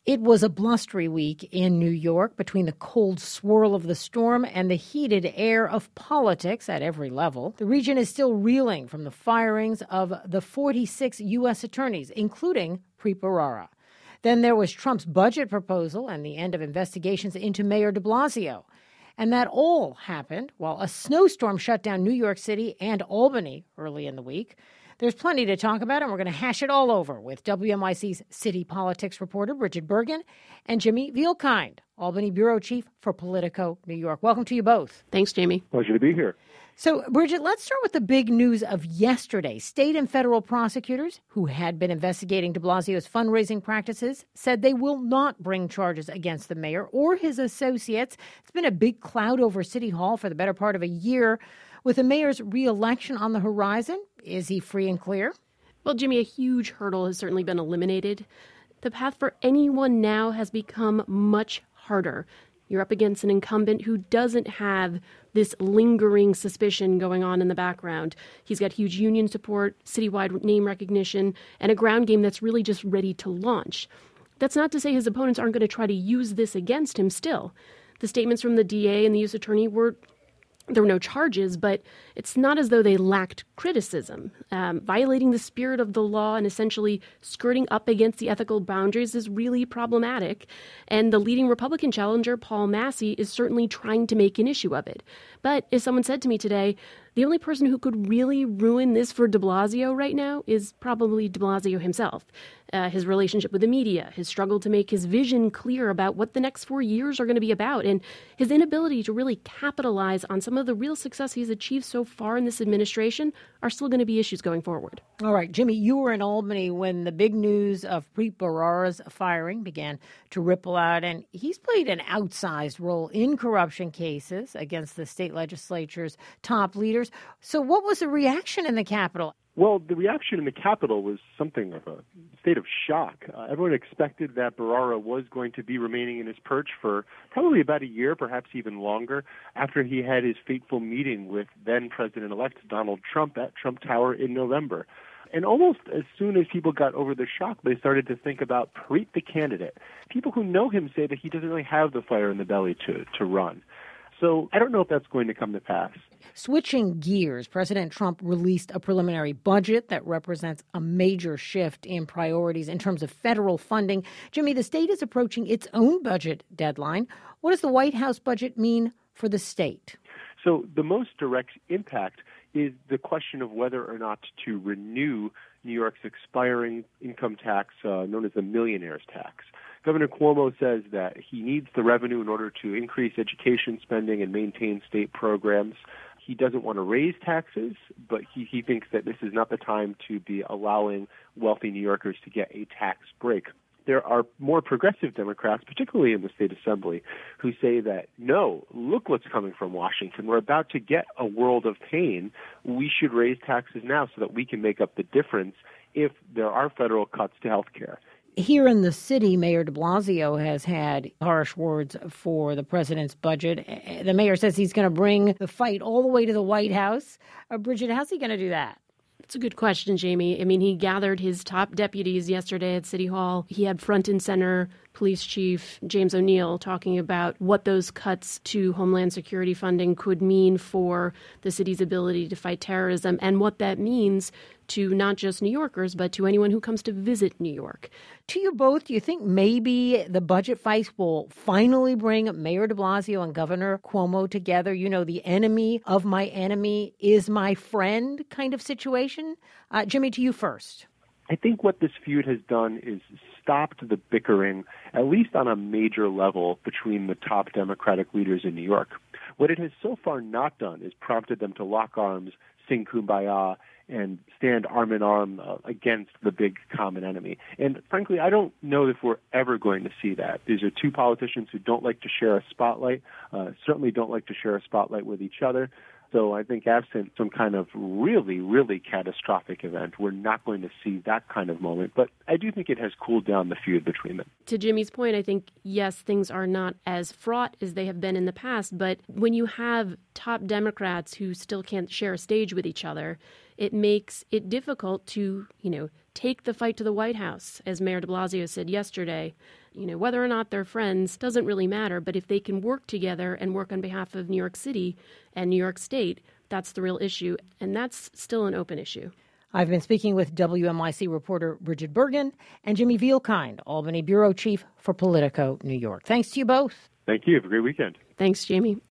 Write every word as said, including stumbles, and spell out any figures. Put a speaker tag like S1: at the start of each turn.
S1: It was a blustery week in New York between the cold swirl of the storm and the heated air of politics at every level. The region is still reeling from the firings of the forty-six U S attorneys, including Preet Bharara. Then there was Trump's budget proposal and the end of investigations into Mayor de Blasio. And that all happened while a snowstorm shut down New York City and Albany early in the week. There's plenty to talk about, and we're going to hash it all over with W N Y C's city politics reporter Bridget Bergen and Jimmy Vielkind, Albany bureau chief for Politico New York. Welcome to you both.
S2: Thanks, Jamie.
S3: Pleasure to be here.
S1: So, Bridget, let's start with the big news of yesterday. State and federal prosecutors who had been investigating de Blasio's fundraising practices said they will not bring charges against the mayor or his associates. It's been a big cloud over City Hall for the better part of a year. With the mayor's re-election on the horizon, is he free and clear?
S2: Well, Jimmy, a huge hurdle has certainly been eliminated. The path for anyone now has become much harder. You're up against an incumbent who doesn't have this lingering suspicion going on in the background. He's got huge union support, citywide name recognition, and a ground game that's really just ready to launch. That's not to say his opponents aren't going to try to use this against him still. The statements from the D A and the U S attorney were There were no charges, but it's not as though they lacked criticism. Um, violating the spirit of the law and essentially skirting up against the ethical boundaries is really problematic. And the leading Republican challenger, Paul Massey, is certainly trying to make an issue of it. But as someone said to me today, the only person who could really ruin this for de Blasio right now is probably de Blasio himself. Uh, his relationship with the media, his struggle to make his vision clear about what the next four years are going to be about, and his inability to really capitalize on some of the real success he's achieved so far in this administration are still going to be issues going forward.
S1: All right, Jimmy, you were in Albany when the big news of Preet Bharara's firing began to ripple out, and he's played an outsized role in corruption cases against the state legislature's top leaders. So what was the reaction in the Capitol?
S3: Well, the reaction in the Capitol was something of a state of shock. Uh, everyone expected that Bharara was going to be remaining in his perch for probably about a year, perhaps even longer, after he had his fateful meeting with then-President-elect Donald Trump at Trump Tower in November. And almost as soon as people got over the shock, they started to think about Preet, the candidate. People who know him say that he doesn't really have the fire in the belly to, to run. So I don't know if that's going to come to pass.
S1: Switching gears, President Trump released a preliminary budget that represents a major shift in priorities in terms of federal funding. Jimmy, the state is approaching its own budget deadline. What does the White House budget mean for the state?
S3: So the most direct impact is the question of whether or not to renew New York's expiring income tax, uh, known as the millionaire's tax. Governor Cuomo says that he needs the revenue in order to increase education spending and maintain state programs. He doesn't want to raise taxes, but he, he thinks that this is not the time to be allowing wealthy New Yorkers to get a tax break. There are more progressive Democrats, particularly in the state assembly, who say that, no, look what's coming from Washington. We're about to get a world of pain. We should raise taxes now so that we can make up the difference if there are federal cuts to health care.
S1: Here in the city, Mayor de Blasio has had harsh words for the president's budget. The mayor says he's going to bring the fight all the way to the White House. Uh, Bridget, how's he going to do that?
S2: It's a good question, Jamie. I mean, he gathered his top deputies yesterday at City Hall. He had front and center Police Chief James O'Neill talking about what those cuts to Homeland Security funding could mean for the city's ability to fight terrorism and what that means to not just New Yorkers, but to anyone who comes to visit New York.
S1: To you both, do you think maybe the budget fight will finally bring Mayor de Blasio and Governor Cuomo together? You know, the enemy of my enemy is my friend kind of situation. Uh, Jimmy, to you first.
S3: I think what this feud has done is stopped the bickering, at least on a major level, between the top Democratic leaders in New York. What it has so far not done is prompted them to lock arms, sing Kumbaya, and stand arm in arm uh, against the big common enemy. And frankly, I don't know if we're ever going to see that. These are two politicians who don't like to share a spotlight, uh, certainly don't like to share a spotlight with each other. So I think absent some kind of really, really catastrophic event, we're not going to see that kind of moment. But I do think it has cooled down the feud between them.
S2: To Jimmy's point, I think, yes, things are not as fraught as they have been in the past. But when you have top Democrats who still can't share a stage with each other, it makes it difficult to, you know, take the fight to the White House, as Mayor de Blasio said yesterday. You know, whether or not they're friends doesn't really matter, but if they can work together and work on behalf of New York City and New York State, that's the real issue, and that's still an open issue.
S1: I've been speaking with W M I C reporter Bridget Bergen and Jimmy Vielkind, Albany bureau chief for Politico New York. Thanks to you both.
S3: Thank you. Have a great weekend.
S2: Thanks, Jamie.